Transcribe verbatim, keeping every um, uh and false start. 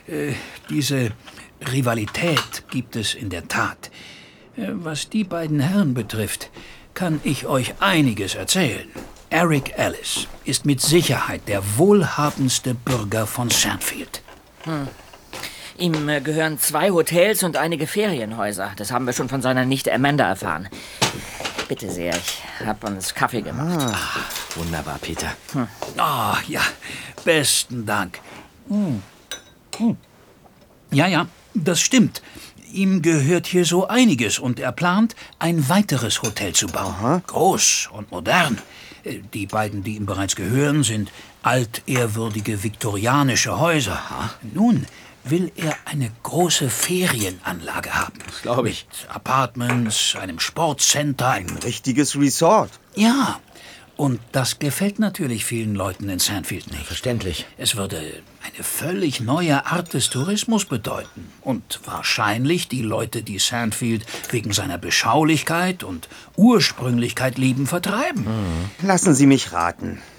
Äh, diese Rivalität gibt es in der Tat. Äh, was die beiden Herren betrifft, kann ich euch einiges erzählen. Eric Ellis ist mit Sicherheit der wohlhabendste Bürger von Sandfield. Hm. Ihm äh, gehören zwei Hotels und einige Ferienhäuser. Das haben wir schon von seiner Nichte Amanda erfahren. Bitte sehr, ich habe uns Kaffee gemacht. Ah, wunderbar, Peter. Hm. Oh, ja, besten Dank. Hm. Hm. Ja, ja, das stimmt. Ihm gehört hier so einiges und er plant, ein weiteres Hotel zu bauen. Aha. Groß und modern. Die beiden, die ihm bereits gehören, sind altehrwürdige viktorianische Häuser. Aha. Nun will er eine große Ferienanlage haben. Das glaube ich. Mit Apartments, einem Sportcenter. Ein richtiges Resort. Ja, und das gefällt natürlich vielen Leuten in Sandfield nicht. Verständlich. Es würde eine völlig neue Art des Tourismus bedeuten. Und wahrscheinlich die Leute, die Sandfield wegen seiner Beschaulichkeit und Ursprünglichkeit lieben, vertreiben. Mhm. Lassen Sie mich raten.